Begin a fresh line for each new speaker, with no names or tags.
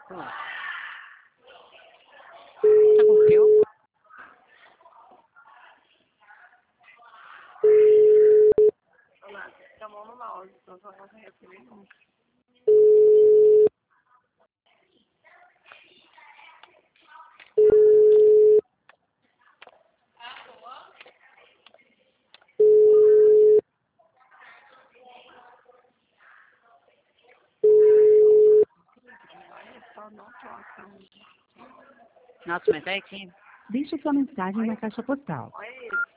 Tá com frio?
Olha lá, tá a mão no mouse, então só não conheço nenhum. Só não toca.
Nossa, mas é aqui.
Deixe sua mensagem na caixa postal.
Olha isso.